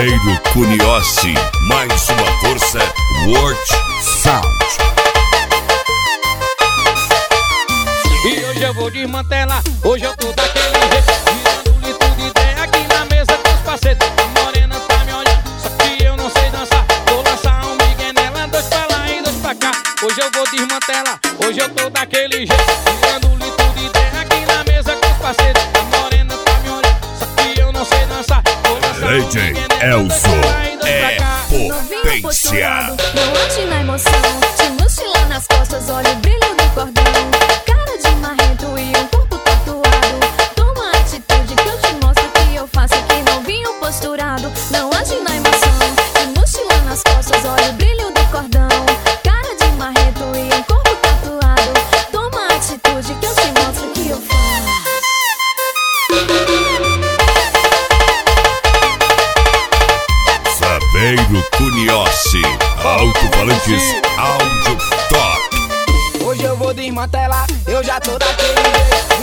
Saveiro Cuniossi, mais uma força, World Sound. E hoje eu vou desmantelar, hoje eu tô daquele jeito, tirando litro de ideia aqui na mesa com os parceiros. A morena tá me olhando, só que eu não sei dançar. Vou lançar um migué nela, dois pra lá e dois pra cá. Hoje eu vou desmantelar, hoje eu tô daquele jeito, tirando litro de ideia aqui na mesa com os parceiros. A morena tá me olhando, só que eu não sei dançar. Vou lançar um DJ migué nela, dois pra lá e dois é pra cá. potência. Não ande na emoção, te mochila nas costas, olha o brilho do cordão. Cara de marrento e um corpo tatuado. Toma atitude que eu te mostro que eu faço que não vinho posturado. Não ande na emoção, te mochila nas costas, olha o brilho do cordão. Cara de marrento e um corpo tatuado. Toma atitude que eu te mostro que eu faço. Saveiro Cuniossi, alto-falantes, áudio top. Hoje eu vou desmantelar, eu já tô daquele jeito,